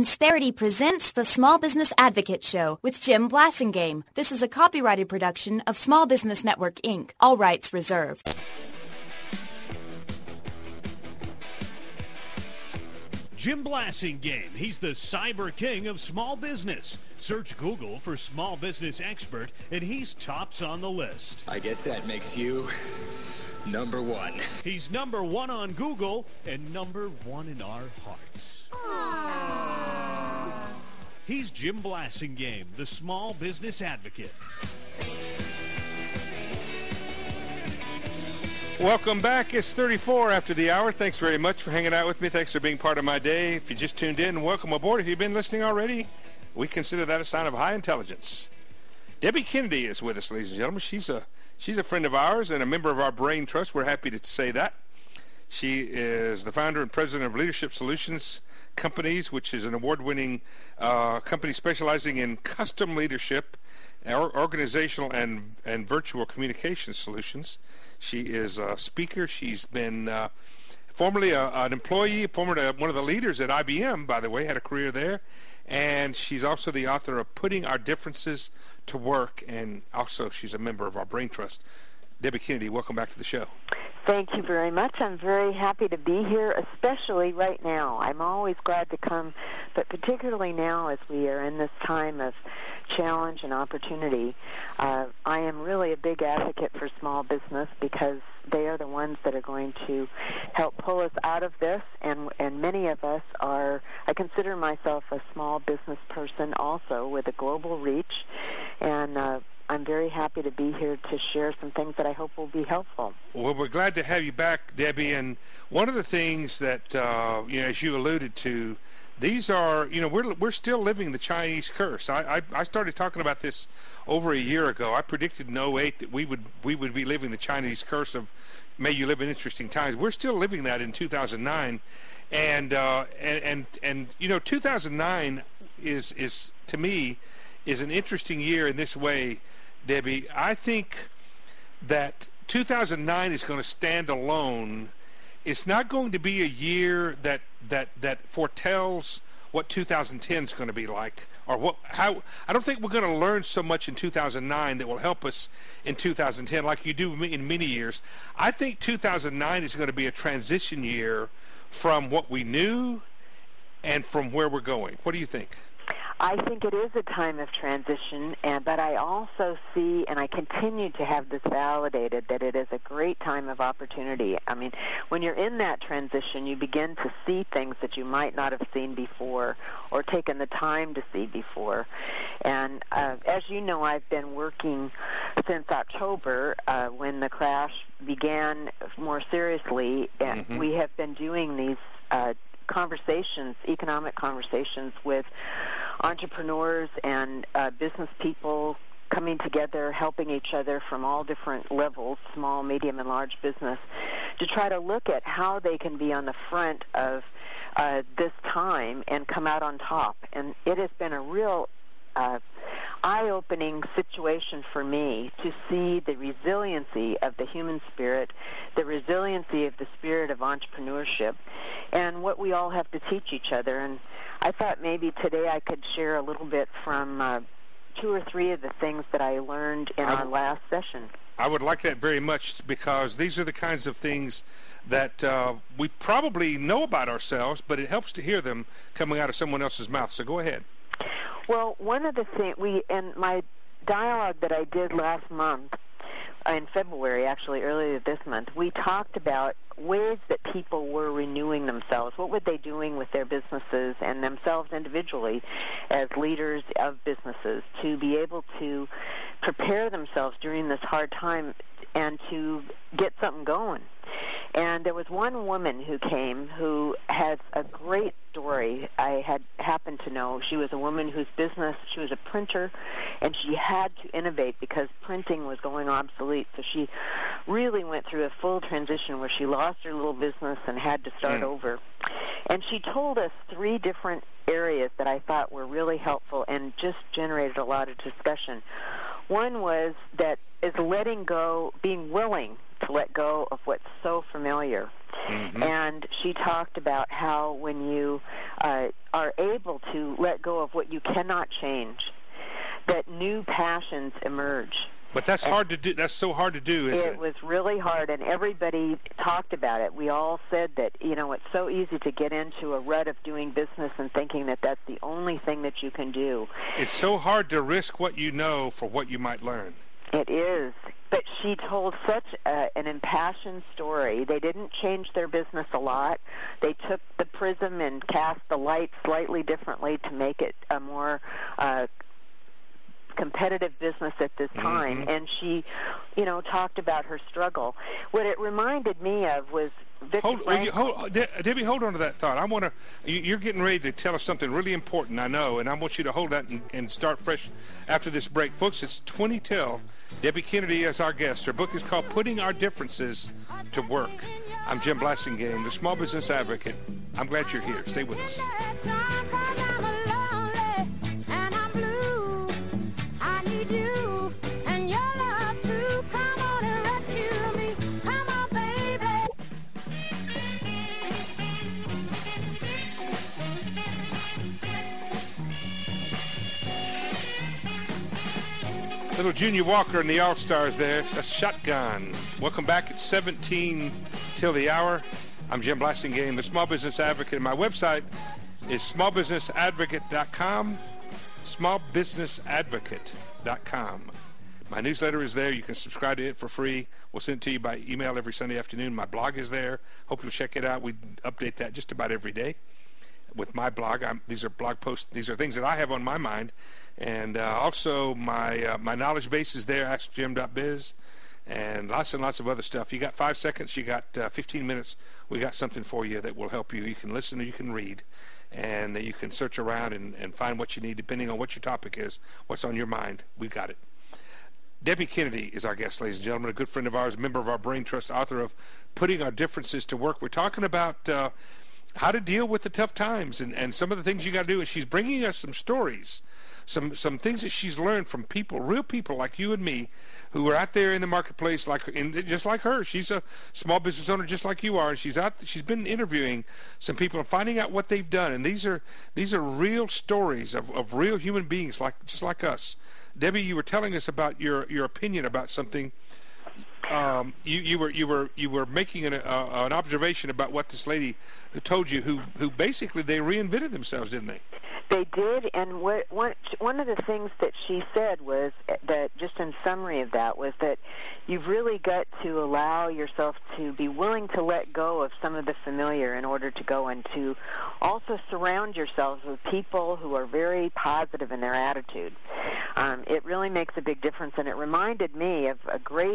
Insperity presents the Small Business Advocate Show with Jim Blasingame. This is a copyrighted production of Small Business Network, Inc. All rights reserved. Jim Blasingame. He's the cyber king of small business. Search Google for small business expert, and he's tops on the list. I guess that makes you number one. He's number one on Google and number one in our hearts. Aww. He's Jim Blasingame, the small business advocate. Welcome back. It's 34 after the hour. Thanks very much for hanging out with me. Thanks for being part of my day. If you just tuned in, welcome aboard. If you've been listening already, we consider that a sign of high intelligence. Debbie Kennedy is with us, ladies and gentlemen. She's a friend of ours and a member of our Brain Trust. We're happy to say that. She is the founder and president of Leadership Solutions Companies, which is an award-winning company specializing in custom leadership, organizational, and virtual communication solutions. She is a speaker. She's been formerly an employee, one of the leaders at IBM, by the way, had a career there. And she's also the author of Putting Our Differences to Work, and also she's a member of our Brain Trust. Debbie Kennedy, welcome back to the show. Thank you very much. I'm very happy to be here, especially right now. I'm always glad to come, but particularly now as we are in this time of challenge and opportunity. I am really a big advocate for small business because they are the ones that are going to help pull us out of this, and many of us are. I consider myself a small business person also with a global reach, and I'm very happy to be here to share some things that I hope will be helpful. Well, we're glad to have you back, Debbie. And one of the things that, as you alluded to, these are, we're still living the Chinese curse. I started talking about this over a year ago. I predicted in 2008 that we would be living the Chinese curse of may you live in interesting times. We're still living that in 2009. And 2009 is to me is an interesting year in this way, Debbie. I think that 2009 is going to stand alone. It's not going to be a year that foretells what 2010 is going to be like, or how. I don't think we're going to learn so much in 2009 that will help us in 2010 like you do in many years. I think 2009 is going to be a transition year from what we knew and from where we're going. What do you think? I think it is a time of transition, but I also see, and I continue to have this validated, that it is a great time of opportunity. I mean, when you're in that transition, you begin to see things that you might not have seen before or taken the time to see before. And as you know, I've been working since October when the crash began more seriously, and we have been doing these economic conversations with entrepreneurs and business people coming together, helping each other from all different levels, small, medium, and large business, to try to look at how they can be on the front of this time and come out on top. And it has been a real eye-opening situation for me to see the resiliency of the human spirit, the resiliency of the spirit of entrepreneurship, and what we all have to teach each other. And I thought maybe today I could share a little bit from 2 or 3 of the things that I learned in our last session. I would like that very much, because these are the kinds of things that we probably know about ourselves, but it helps to hear them coming out of someone else's mouth. So go ahead. Well, one of the things, in my dialogue that I did last month, in February, actually earlier this month, we talked about ways that people were renewing themselves. What were they doing with their businesses and themselves individually as leaders of businesses to be able to prepare themselves during this hard time and to get something going. And there was one woman who came who has a great story. I had happened to know she was a woman whose business, she was a printer, and she had to innovate because printing was going obsolete. So she really went through a full transition where she lost her little business and had to start over. And she told us 3 different areas that I thought were really helpful and just generated a lot of discussion. One was that is letting go, being willing to let go of what's so familiar. Mm-hmm. And she talked about how when you are able to let go of what you cannot change, that new passions emerge. But that's hard to do. That's so hard to do, isn't it? It was really hard, and everybody talked about it. We all said that, it's so easy to get into a rut of doing business and thinking that that's the only thing that you can do. It's so hard to risk what you know for what you might learn. It is. But she told such an impassioned story. They didn't change their business a lot. They took the prism and cast the light slightly differently to make it a more competitive business at this time. Mm-hmm. And she, talked about her struggle. What it reminded me of was Victor Frankl. Debbie, hold on to that thought. You're getting ready to tell us something really important, I know, and I want you to hold that and start fresh after this break. Folks, it's 20 Debbie Kennedy is our guest. Her book is called Putting Our Differences to Work. I'm Jim Blasingame, the Small Business Advocate. I'm glad you're here. Stay with us. Little Junior Walker and the All-Stars there. That's Shotgun. Welcome back. It's 17 till the hour. I'm Jim Blasingame, the Small Business Advocate. And my website is smallbusinessadvocate.com. Smallbusinessadvocate.com. My newsletter is there. You can subscribe to it for free. We'll send it to you by email every Sunday afternoon. My blog is there. Hope you'll check it out. We update that just about every day. With my blog, these are blog posts. These are things that I have on my mind. And also my knowledge base is there, askjim.biz, and lots of other stuff. You got 5 seconds, you got 15 minutes. We got something for you that will help you. You can listen or you can read, and you can search around and find what you need depending on what your topic is, what's on your mind. We got it. Debbie Kennedy is our guest, ladies and gentlemen, a good friend of ours, member of our Brain Trust, author of Putting Our Differences to Work. We're talking about how to deal with the tough times and some of the things you got to do, and she's bringing us some stories. Some things that she's learned from people, real people like you and me, who are out there in the marketplace, just like her. She's a small business owner just like you are, and she's been interviewing some people and finding out what they've done. And these are real stories of real human beings just like us. Debbie, you were telling us about your opinion about something. You were making an observation about what this lady told you, who basically they reinvented themselves, didn't they? They did, and one of the things that she said was that, just in summary of that, was that you've really got to allow yourself to be willing to let go of some of the familiar in order to go and to also surround yourselves with people who are very positive in their attitude. It really makes a big difference, and it reminded me of a great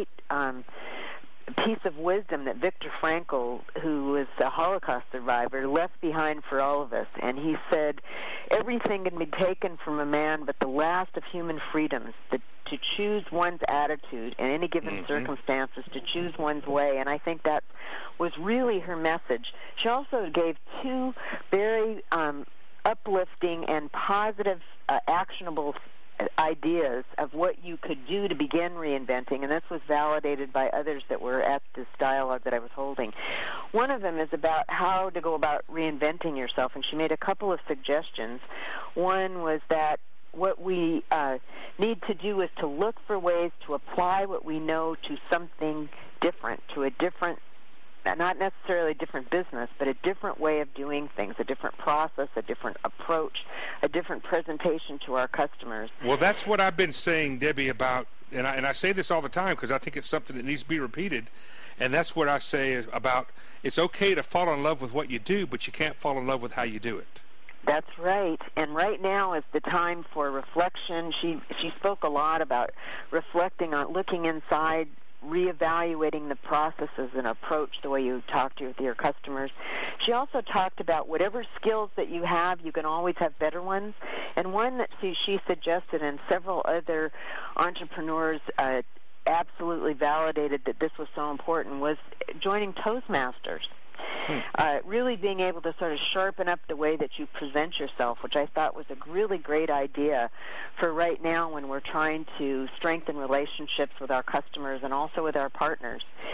piece of wisdom that Victor Frankl, who was a Holocaust survivor, left behind for all of us. And he said, everything can be taken from a man but the last of human freedoms, to choose one's attitude in any given circumstances, to choose one's way. And I think that was really her message. She also gave two very uplifting and positive, actionable ideas of what you could do to begin reinventing, and this was validated by others that were at this dialogue that I was holding. One of them is about how to go about reinventing yourself, and she made a couple of suggestions. One was that what we need to do is to look for ways to apply what we know to something different, to a different, not necessarily a different business, but a different way of doing things, a different process, a different approach, a different presentation to our customers. Well, that's what I've been saying, Debbie, about, and I say this all the time because I think it's something that needs to be repeated, and that's what I say is about, it's okay to fall in love with what you do, but you can't fall in love with how you do it. That's right, and right now is the time for reflection. She spoke a lot about reflecting on, looking inside, reevaluating the processes and approach, the way you talk to your customers. She also talked about whatever skills that you have, you can always have better ones. And one that she suggested, and several other entrepreneurs absolutely validated that this was so important, was joining Toastmasters. Really being able to sort of sharpen up the way that you present yourself, which I thought was a really great idea for right now when we're trying to strengthen relationships with our customers and also with our partners.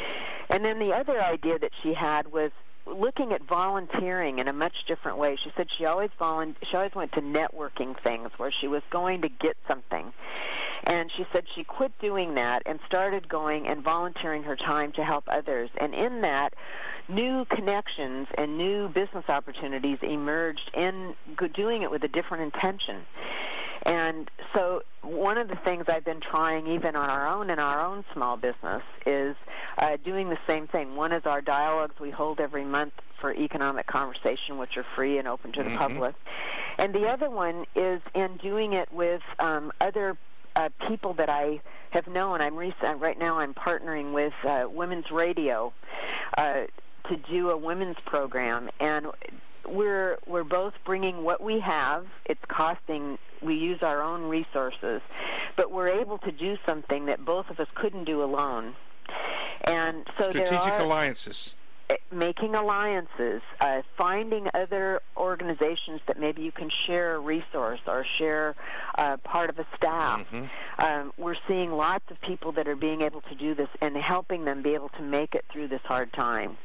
And then the other idea that she had was looking at volunteering in a much different way. She said she always went to networking things where she was going to get something. And she said she quit doing that and started going and volunteering her time to help others. And in that, new connections and new business opportunities emerged in doing it with a different intention. And so one of the things I've been trying even on in our own small business is doing the same thing. One is our dialogues we hold every month for economic conversation, which are free and open to the public. And the other one is in doing it with other people that I have known. Right now I'm partnering with Women's Radio to do a women's program, and we're both bringing what we have. It's costing. We use our own resources, but we're able to do something that both of us couldn't do alone. And so strategic alliances. Making alliances, finding other organizations that maybe you can share a resource or share part of a staff. We're seeing lots of people that are being able to do this and helping them be able to make it through this hard time.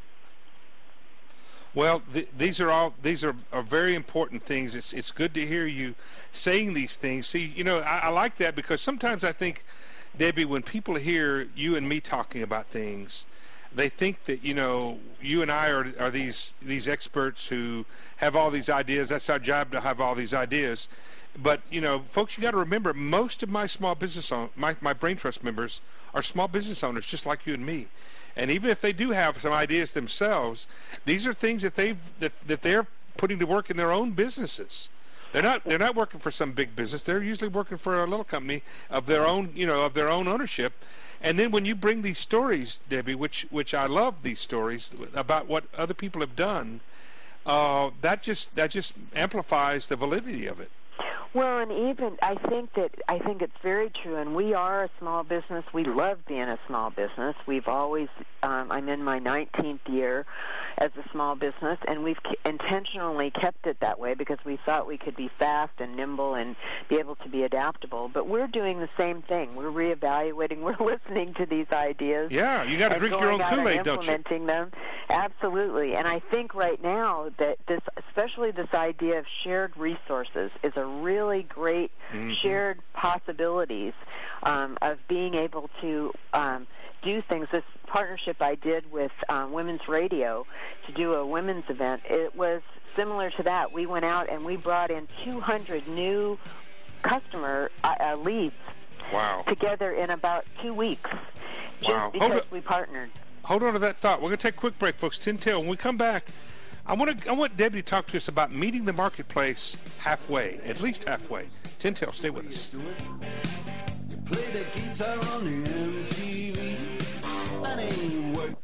Well, these are very important things. It's good to hear you saying these things. See, I like that because sometimes I think, Debbie, when people hear you and me talking about things, they think that you and I are these experts who have all these ideas. That's our job, to have all these ideas. But folks, you got to remember, most of my small business my Brain Trust members are small business owners, just like you and me. And even if they do have some ideas themselves, these are things that they're putting to work in their own businesses. They're not working for some big business. They're usually working for a little company of their own, of their own ownership. And then when you bring these stories, Debbie, which I love these stories about what other people have done, that just amplifies the validity of it. Well, and even I think it's very true. And we are a small business. We love being a small business. We've always I'm in my 19th year as a small business, and we've intentionally kept it that way because we thought we could be fast and nimble and be able to be adaptable. But we're doing the same thing. We're reevaluating. We're listening to these ideas. Yeah, you got to drink your own Kool-Aid, don't you? Implementing them. Absolutely. And I think right now that especially this idea of shared resources is a really great shared possibilities of being able to do things. This partnership I did with Women's Radio to do a women's event, it was similar to that. We went out and we brought in 200 new customer leads together in about 2 weeks just because we partnered. Hold on to that thought. We're going to take a quick break, folks. 10-10. When we come back, I want Debbie to talk to us about meeting the marketplace halfway, at least halfway. 10-10. Stay with us. You play the guitar on the MTV. That ain't work.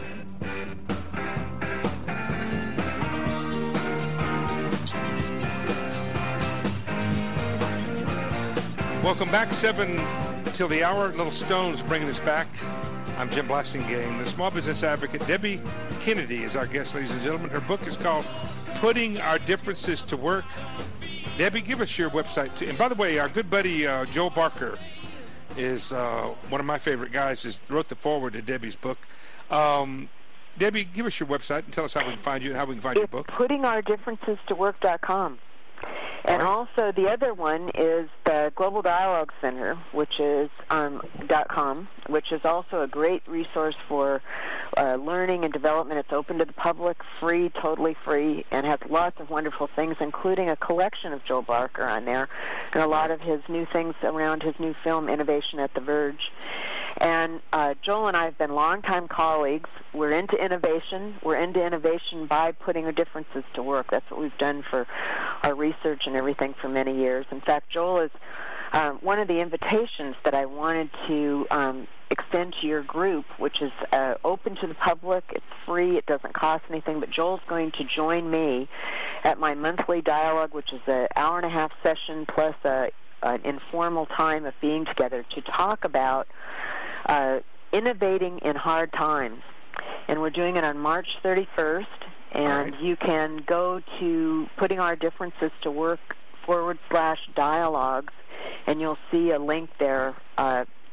Welcome back. 7 till the hour. Little Stones bringing us back. I'm Jim Blasingame. The small business advocate Debbie Kennedy is our guest, ladies and gentlemen. Her book is called Putting Our Differences to Work. Debbie, give us your website too. And by the way, our good buddy Joel Barker is one of my favorite guys. Wrote the foreword to Debbie's book. Debbie, give us your website and tell us how we can find you and how we can find your book. PuttingOurDifferencesToWork.com. And also the other one is the Global Dialogue Center, which is .com, which is also a great resource for learning and development. It's open to the public, free, totally free, and has lots of wonderful things, including a collection of Joel Barker on there and a lot of his new things around his new film, Innovation at the Verge. And Joel and I have been longtime colleagues. We're into innovation. We're into innovation by putting our differences to work. That's what we've done for our research and everything for many years. In fact, Joel is one of the invitations that I wanted to extend to your group, which is open to the public. It's free. It doesn't cost anything. But Joel's going to join me at my monthly dialogue, which is an hour-and-a-half session plus an informal time of being together to talk about innovating in hard times. And we're doing it on March 31st, and you can go to Putting Our Differences to Work /dialogues, and you'll see a link there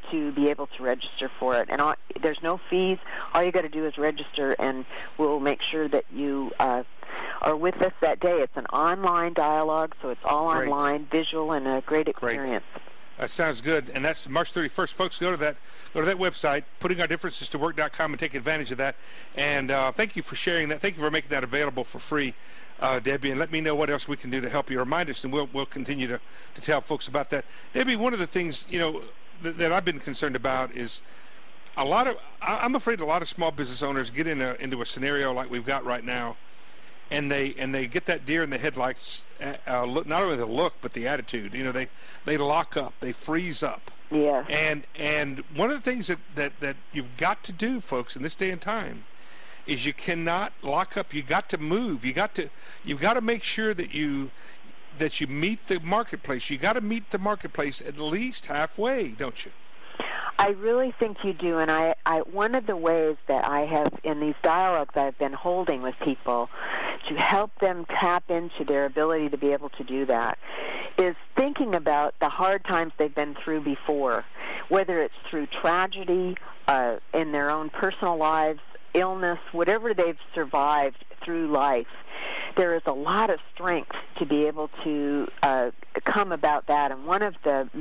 to be able to register for it. And there's no fees. All you got to do is register, and we'll make sure that you are with us that day. It's an online dialogue, so it's all online, visual, and a great experience. Sounds good. And that's March 31st. Folks, go to that website, puttingourdifferencestowwork.com, and take advantage of that. And thank you for sharing that. Thank you for making that available for free, Debbie. And let me know what else we can do to help you. Remind us, and we'll continue to tell folks about that. Debbie, one of the things, that I've been concerned about is I'm afraid a lot of small business owners get into a scenario like we've got right now, and they get that deer in the headlights. Not only the look, but the attitude. They lock up, they freeze up. Yeah. And one of the things that you've got to do, folks, in this day and time, is you cannot lock up. You got to move. You've got to make sure that you meet the marketplace. You got to meet the marketplace at least halfway, don't you? I really think you do, and I one of the ways that I have in these dialogues I've been holding with people to help them tap into their ability to be able to do that is thinking about the hard times they've been through before, whether it's through tragedy in their own personal lives, illness, whatever they've survived through life. There is a lot of strength to be able to come about that, and one of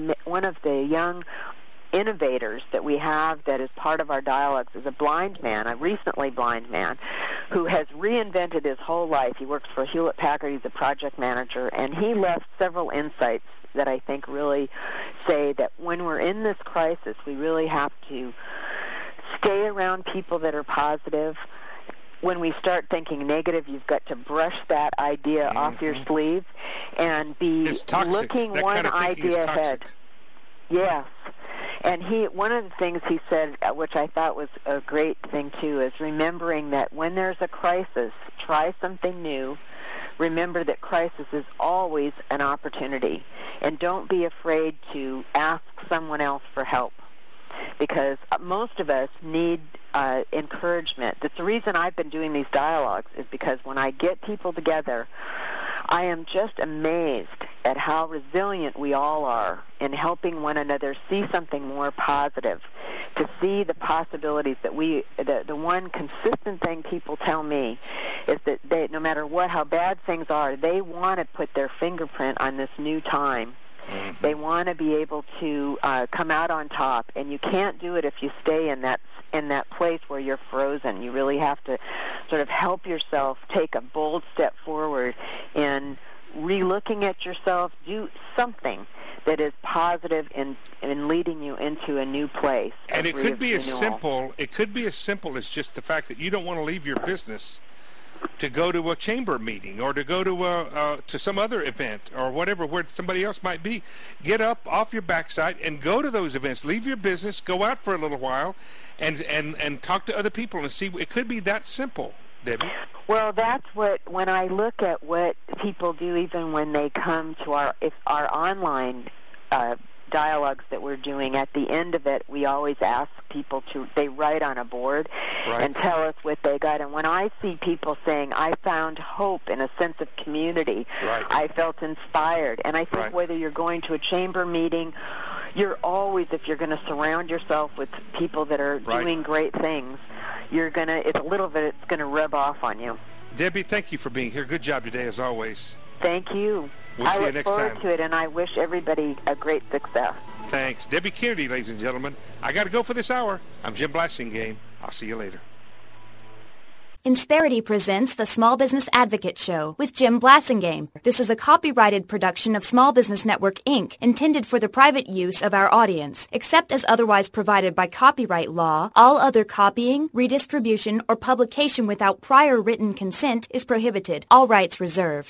the young innovators that we have that is part of our dialogues is a recently blind man, who has reinvented his whole life. He works for Hewlett-Packard. He's a project manager, and he left several insights that I think really say that when we're in this crisis, we really have to stay around people that are positive. When we start thinking negative, you've got to brush that idea off your sleeve and be looking that one kind of idea ahead. Yes. And one of the things he said, which I thought was a great thing too, is remembering that when there's a crisis, try something new. Remember that crisis is always an opportunity. And don't be afraid to ask someone else for help, because most of us need encouragement. That's the reason I've been doing these dialogues, is because when I get people together, I am just amazed at how resilient we all are in helping one another see something more positive, to see the possibilities that the one consistent thing people tell me is that they, no matter how bad things are, they want to put their fingerprint on this new time. They want to be able to come out on top, and you can't do it if you stay in that place where you're frozen. You really have to sort of help yourself take a bold step forward in relooking at yourself, do something that is positive in leading you into a new place. And it could be as simple as just the fact that you don't want to leave your business to go to a chamber meeting or to go to some other event or whatever, where somebody else might be. Get up off your backside and go to those events. Leave your business, go out for a little while, and talk to other people and see. It could be that simple, Debbie. Well, that's when I look at what people do, even when they come to our online dialogues that we're doing, at the end of it, we always ask people they write on a board and tell us what they got. And when I see people saying, I found hope in a sense of community, I felt inspired. And I think whether you're going to a chamber meeting, you're always, if you're going to surround yourself with people that are doing great things, it's going to rub off on you. Debbie, thank you for being here. Good job today, as always. Thank you. We'll see you next time. I look forward to it, and I wish everybody a great success. Thanks. Debbie Kennedy, ladies and gentlemen. I got to go for this hour. I'm Jim Blasingame. I'll see you later. Insperity presents the Small Business Advocate Show with Jim Blasingame. This is a copyrighted production of Small Business Network, Inc., intended for the private use of our audience. Except as otherwise provided by copyright law, all other copying, redistribution, or publication without prior written consent is prohibited. All rights reserved.